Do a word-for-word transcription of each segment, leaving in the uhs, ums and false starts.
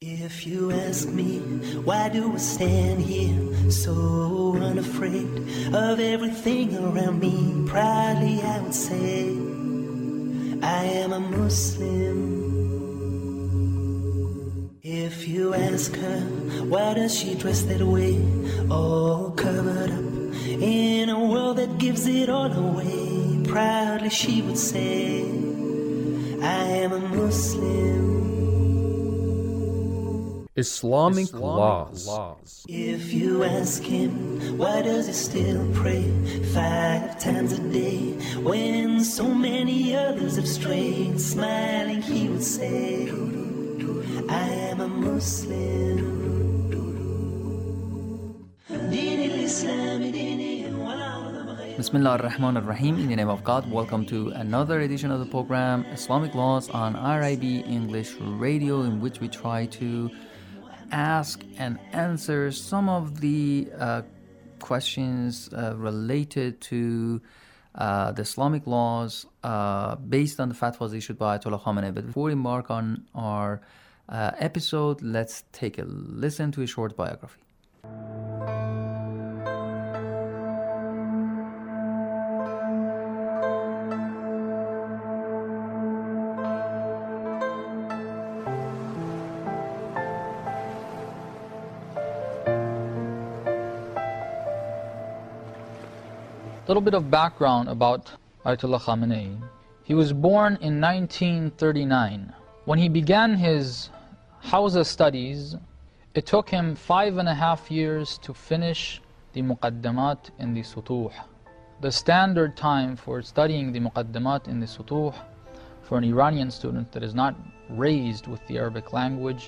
If you ask me, why do I stand here so unafraid of everything around me? Proudly I would say, I am a Muslim. If you ask her, why does she dress that way, all covered up, in a world that gives it all away? Proudly she would say, I am a Muslim. Islamic, Islamic laws. laws. If you ask him, why does he still pray five times a day when so many others have strayed? Smiling he would say, I am a Muslim. Bismillah ar-Rahman ar-Rahim. In the name of God, welcome to another edition of the program Islamic Laws on R I B English Radio, in which we try to ask and answer some of the uh, questions uh, related to uh, the Islamic laws uh, based on the fatwas issued by Ayatollah Khamenei. But before we embark on our uh, episode, let's take a listen to a short biography. A little bit of background about Ayatollah Khamenei. He was born in nineteen thirty-nine. When he began his Hawza studies, it took him five and a half years to finish the Muqaddamat in the Sutuh. The standard time for studying the Muqaddamat in the Sutuh for an Iranian student that is not raised with the Arabic language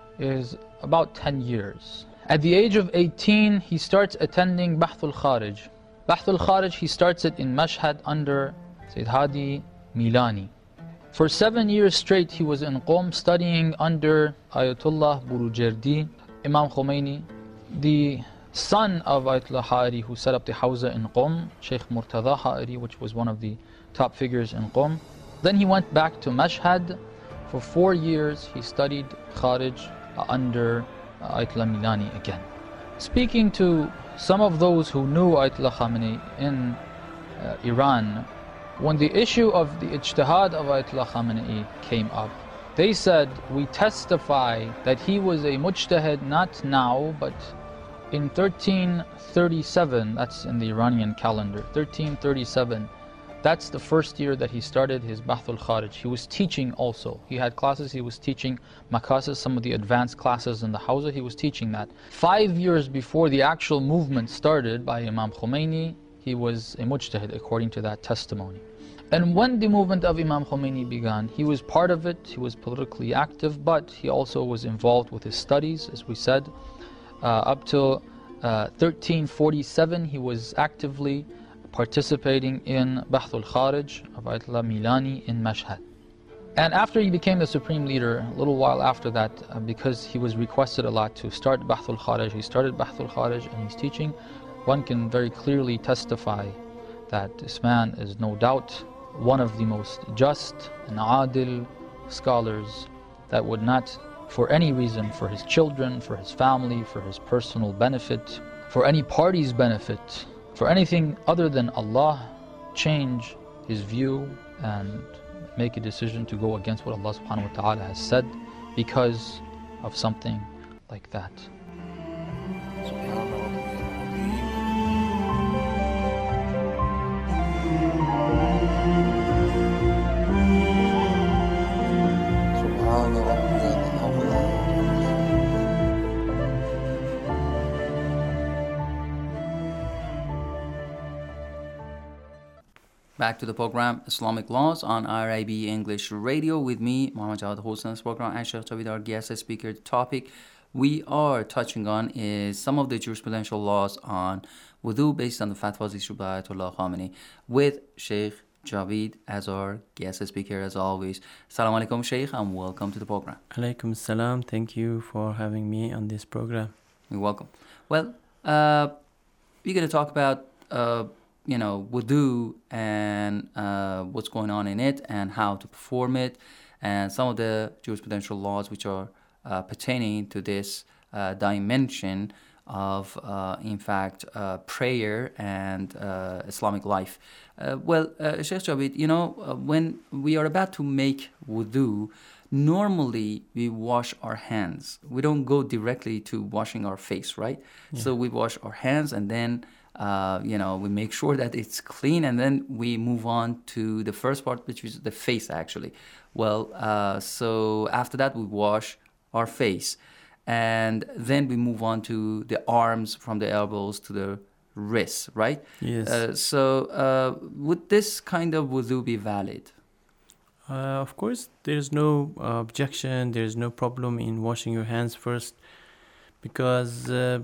is about ten years. At the age of eighteen, he starts attending Bahthul Kharij. Bahthul Kharij, he starts it in Mashhad under Sayyid Hadi Milani. For seven years straight, he was in Qom studying under Ayatollah Burujerdi, Imam Khomeini, the son of Ayatollah Ha'iri, who set up the Hawza in Qom, Sheikh Murtada Ha'iri, which was one of the top figures in Qom. Then he went back to Mashhad. For four years, he studied Kharij under Ayatollah Milani again. Speaking to some of those who knew Ayatollah Khamenei in uh, Iran, when the issue of the ijtihad of Ayatollah Khamenei came up, they said, we testify that he was a mujtahid not now, but in thirteen thirty-seven, that's in the Iranian calendar, thirteen thirty-seven, that's the first year that he started his Bahthul Kharij. He was teaching also. He had classes, he was teaching Makasis, some of the advanced classes in the Hawza, he was teaching that. Five years before the actual movement started by Imam Khomeini, he was a mujtahid according to that testimony. And when the movement of Imam Khomeini began, he was part of it, he was politically active, but he also was involved with his studies, as we said. Uh, up till uh, thirteen forty-seven, he was actively participating in Bahthul Kharij of Ayatollah Milani in Mashhad. And after he became the supreme leader, a little while after that, uh, because he was requested a lot to start Bahthul Kharij, he started Bahthul Kharij and he's teaching. One can very clearly testify that this man is no doubt one of the most just and adil scholars that would not, for any reason, for his children, for his family, for his personal benefit, for any party's benefit, for anything other than Allah, change his view and make a decision to go against what Allah subhanahu wa ta'ala has said because of something like that. Back to the program Islamic Laws on R I B English Radio with me, Muhammad Jawad, host of this program, and Sheikh Javid, our guest speaker. The topic we are touching on is some of the jurisprudential laws on wudu based on the fatwas issued by Ayatollah Khamenei, with Sheikh Javid as our guest speaker as always. Assalamu alaikum, Sheikh, and welcome to the program. Alaikum salam. Thank you for having me on this program. You're welcome. Well, uh, we're going to talk about uh, you know, wudu and uh, what's going on in it and how to perform it, and some of the jurisprudential laws which are uh, pertaining to this uh, dimension of, uh, in fact, uh, prayer and uh, Islamic life. Uh, well, uh, Sheikh Jabir, you know, uh, when we are about to make wudu, normally we wash our hands. We don't go directly to washing our face, right? Yeah. So we wash our hands and then, uh, you know, we make sure that it's clean, and then we move on to the first part, which is the face, actually. Well, uh, so after that, we wash our face. And then we move on to the arms, from the elbows to the wrists, right? Yes. Uh, so uh, would this kind of wudu be valid? Uh, of course, there's no uh, objection, there's no problem in washing your hands first, because uh,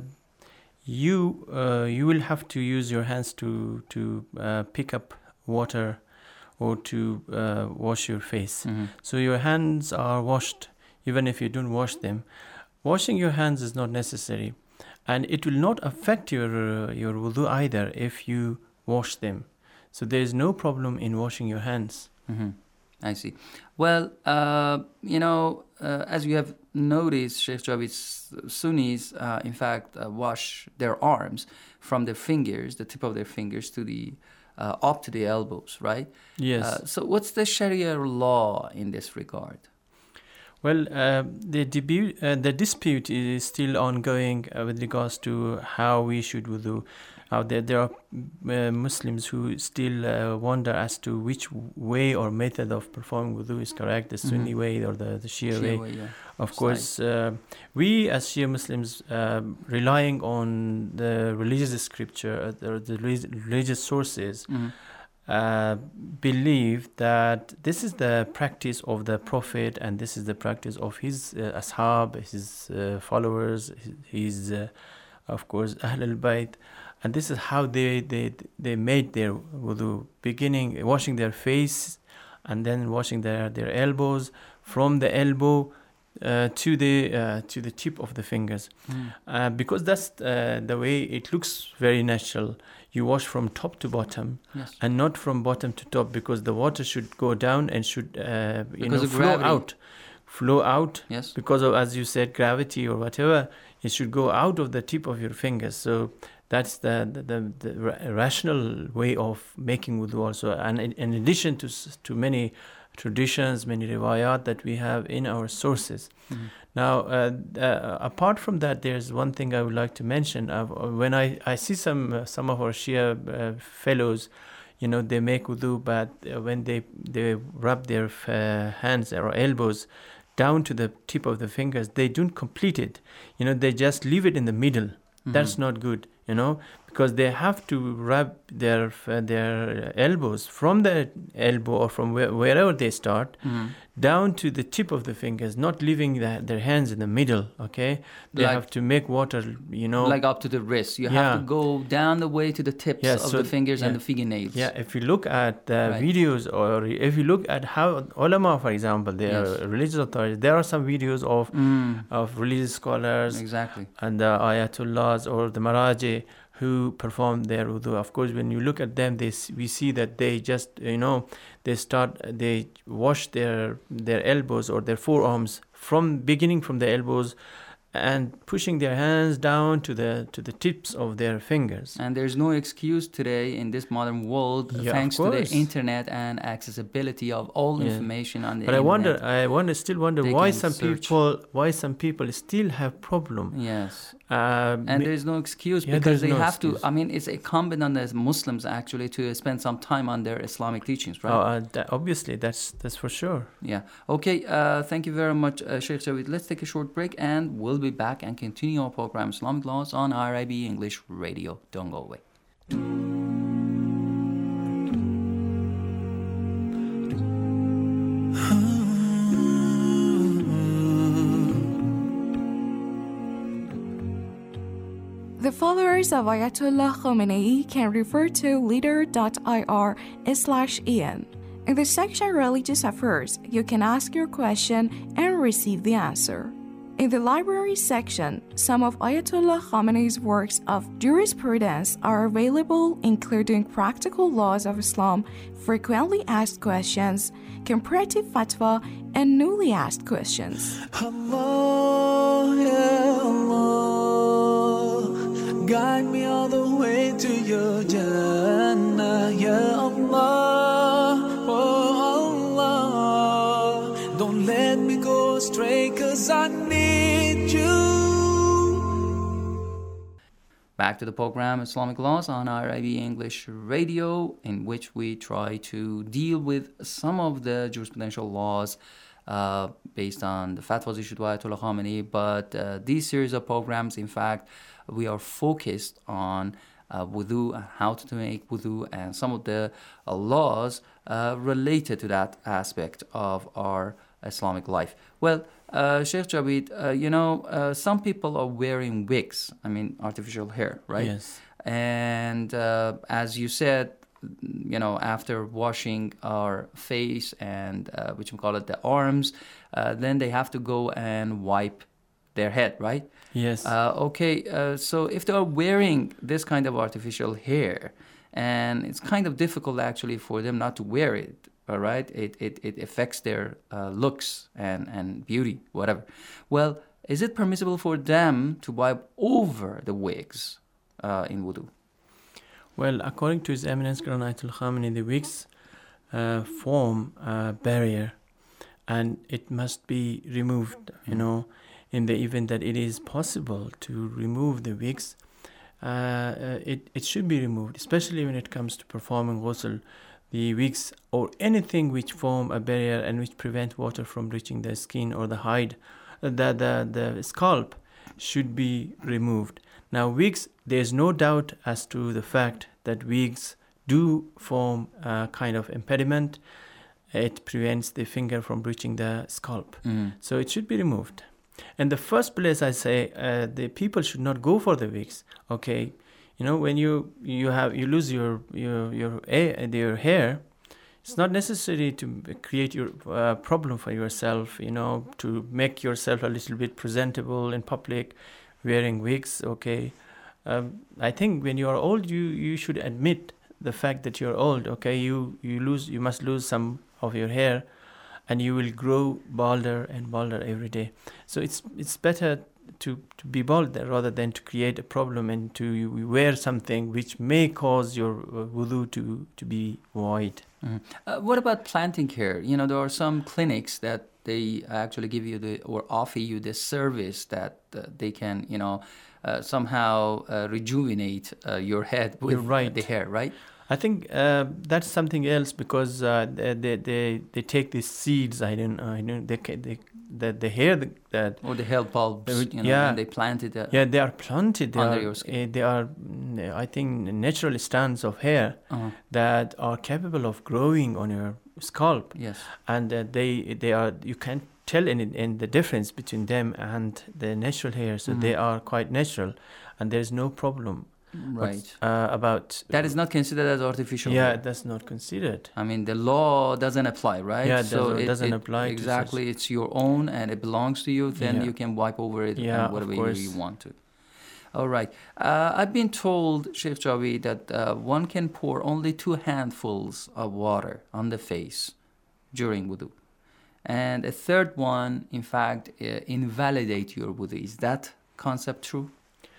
you uh, you will have to use your hands to, to uh, pick up water or to uh, wash your face. Mm-hmm. So your hands are washed, even if you don't wash them. Washing your hands is not necessary, and it will not affect your uh, your wudu either if you wash them. So there is no problem in washing your hands. Mm-hmm. I see. Well, uh, you know, uh, as you have noticed, Sheikh Jabir, Sunnis, uh, in fact, uh, wash their arms from their fingers, the tip of their fingers, to the uh, up to the elbows, right? Yes. Uh, so what's the Sharia law in this regard? Well, uh, the, debu- uh, the dispute is still ongoing uh, with regards to how we should wudu. Uh, there, there are uh, Muslims who still uh, wonder as to which way or method of performing wudu is correct, the Sunni mm-hmm. way or the, the Shia, Shia way. way yeah. Of Side. course, uh, we as Shia Muslims, uh, relying on the religious scripture, uh, the religious sources, mm-hmm. Uh, believe that this is the practice of the Prophet, and this is the practice of his uh, ashab, his uh, followers, his, his uh, of course, Ahl al-Bayt, and this is how they, they, they made their wudu, beginning washing their face and then washing their, their elbows, from the elbow uh, to the uh, to the tip of the fingers, mm. uh, because that's uh, the way it looks very natural. You wash from top to bottom, yes. and not from bottom to top, because the water should go down and should uh, you because know flow gravity. out, flow out. Yes. Because of, as you said, gravity or whatever, it should go out of the tip of your fingers. So that's the the, the, the rational way of making wudu also. And in, in addition to to many traditions, many riwayat that we have in our sources. Mm-hmm. Now, uh, uh, apart from that, there's one thing I would like to mention. Uh, when I, I see some uh, some of our Shia uh, fellows, you know, they make wudu, but uh, when they, they rub their uh, hands or elbows down to the tip of the fingers, they don't complete it. You know, they just leave it in the middle. Mm-hmm. That's not good, you know, because they have to rub their uh, their elbows from the elbow or from where, wherever they start, mm-hmm. down to the tip of the fingers, not leaving the, their hands in the middle, okay? They like, have to make water, you know. Like up to the wrist. You yeah. have to go down the way to the tips yeah, of so, the fingers yeah. and the fingernails. Yeah, if you look at the right. videos, or if you look at how ulama, for example, they yes. are religious authorities, there are some videos of mm. of religious scholars exactly. and the ayatullahs or the maraji who perform their wudu. Of course, when you look at them, they we see that they just, you know, they start, they wash their their elbows or their forearms from beginning from the elbows and pushing their hands down to the to the tips of their fingers. And there's no excuse today in this modern world, yeah, thanks to the internet and accessibility of all yeah. information on the but internet. But I wonder, I wonder, still wonder they why some search. people, why some people still have problem. Yes. Uh, and there's no excuse yeah, because they no have excuse. to. I mean, it's incumbent on the Muslims actually to spend some time on their Islamic teachings, right? Oh, uh, that, obviously, that's that's for sure. Yeah. Okay. Uh, thank you very much, uh, Sheikh Jawid. Let's take a short break, and we'll be back and continue our program Islamic Laws on R I B English Radio. Don't go away. The followers of Ayatollah Khamenei can refer to leader.ir slash en. In the section Religious Affairs, you can ask your question and receive the answer. In the library section, some of Ayatollah Khamenei's works of jurisprudence are available, including Practical Laws of Islam, Frequently Asked Questions, Comparative Fatwa, and Newly Asked Questions. Allah, ya Allah, guide me all the way to your Jannah, ya Allah, oh Allah, don't let me go astray, 'cause I need you. Back to the program Islamic Laws on R I B English Radio, in which we try to deal with some of the jurisprudential laws uh, based on the fatwas issued by Ayatollah Khamenei. But uh, these series of programs, in fact, we are focused on uh, wudu, and how to make wudu, and some of the uh, laws uh, related to that aspect of our Islamic life. Well, uh, Sheikh Jabid, uh, you know, uh, some people are wearing wigs, I mean, artificial hair, right? Yes. And uh, as you said, you know, after washing our face and, uh, which we call it the arms, uh, then they have to go and wipe their head, right? Yes. Uh, okay, uh, so if they are wearing this kind of artificial hair, and it's kind of difficult actually for them not to wear it, all right? It it, it affects their uh, looks and, and beauty, whatever. Well, is it permissible for them to wipe over the wigs uh, in wudu? Well, according to His Eminence Grand Ayatollah Khamenei, the wigs uh, form a barrier, and it must be removed. You know, in the event that it is possible to remove the wigs, uh, uh, it it should be removed, especially when it comes to performing ghusl. The wigs or anything which form a barrier and which prevent water from reaching the skin or the hide, uh, the, the, the scalp, should be removed. Now, wigs, there's no doubt as to the fact that wigs do form a kind of impediment. It prevents the finger from reaching the scalp. Mm. So it should be removed. In the first place, I say uh, the people should not go for the wigs. Okay. You know, when you you have you lose your your your, your hair, it's not necessary to create your uh, problem for yourself. You know, to make yourself a little bit presentable in public, wearing wigs. Okay, um, I think when you are old, you you should admit the fact that you're old. Okay, you you lose you must lose some of your hair, and you will grow balder and balder every day. So it's it's better to, to be bald rather than to create a problem and to wear something which may cause your uh, wudu to, to be void. Mm-hmm. Uh, what about planting hair? You know, there are some clinics that they actually give you the or offer you the service that uh, they can, you know, uh, somehow uh, rejuvenate uh, your head with right. the hair, right? I think uh, that's something else because uh, they, they they they take these seeds. I don't I don't they they the the hair that or the hair bulbs, you know, yeah, and they planted uh, yeah they are planted they under are, your skin. Uh, they are I think natural strands of hair uh-huh. that are capable of growing on your scalp. Yes, and uh, they they are you can't tell any in the difference between them and the natural hair. So mm-hmm. they are quite natural, and there is no problem. Right. But, uh, about that is not considered as artificial. Yeah, hair. that's not considered. I mean, the law doesn't apply, right? Yeah, it so doesn't, it doesn't it, apply. Exactly, to it's your own and it belongs to you. Then yeah. you can wipe over it yeah, and whatever of course. you want to. All right. Uh, I've been told, Sheikh Jawi, that uh, one can pour only two handfuls of water on the face during wudu, and a third one, in fact, uh, invalidate your wudu. Is that concept true?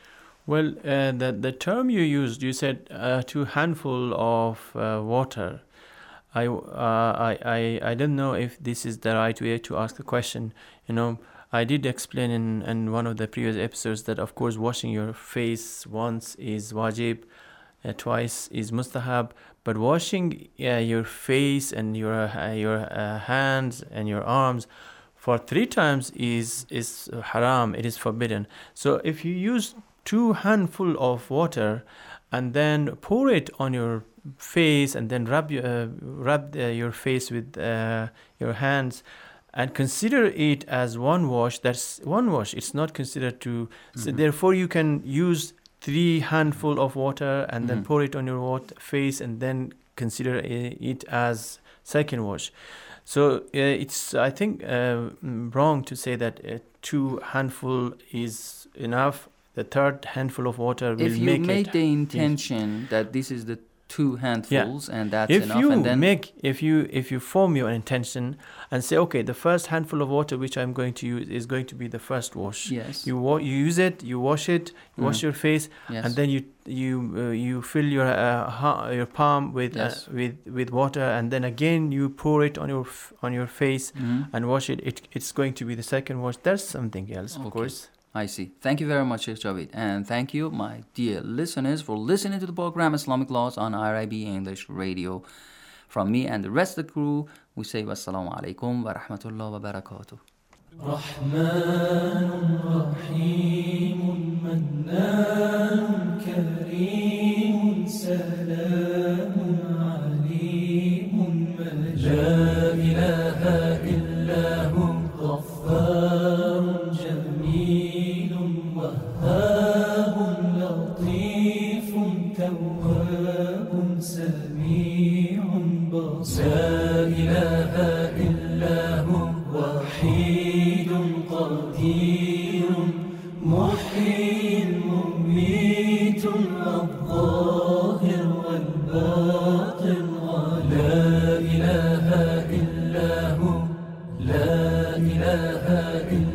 Well, uh, the the term you used, you said uh, two handful of uh, water. I, uh, I I I don't know if this is the right way to ask the question. You know, I did explain in, in one of the previous episodes that of course washing your face once is wajib, uh, twice is mustahab, but washing uh, your face and your uh, your uh, hands and your arms for three times is is haram. It is forbidden. So if you use two handful of water and then pour it on your face and then rub your, uh, rub uh, your face with uh, your hands and consider it as one wash, that's one wash. It's not considered two. Mm-hmm. So therefore you can use three handful of water and mm-hmm. then pour it on your water, face and then consider it as second wash. So uh, it's, I think, uh, wrong to say that it, two handful is enough. The third handful of water will if you make make it. the intention that this is the two handfuls Yeah. and that's if enough, you and then make if you if you form your intention and say, okay, the first handful of water which I'm going to use is going to be the first wash. yes, You wa- you use it, you wash it, you wash Mm. your face, yes, and then you you uh, you fill your uh, ha- your palm with Yes. uh, with with water, and then again you pour it on your f- on your face Mhm. and wash it. It it's going to be the second wash. That's something else, of Okay. course. I see. Thank you very much, Sheikh Javed. And thank you, my dear listeners, for listening to the program Islamic Laws on R I B English Radio. From me and the rest of the crew, we say wassalamu alaikum wa rahmatullah wa barakatuh. رحمن رحيم منان كريم سلام عليم مجيد لا إله إلا هو غفار جميل وهاب لطيف تواب سميع بصير لا إله إلا هو وحيد قدير محيي مميت الظاهر والباطن لا إله إلا هو لا إله إلا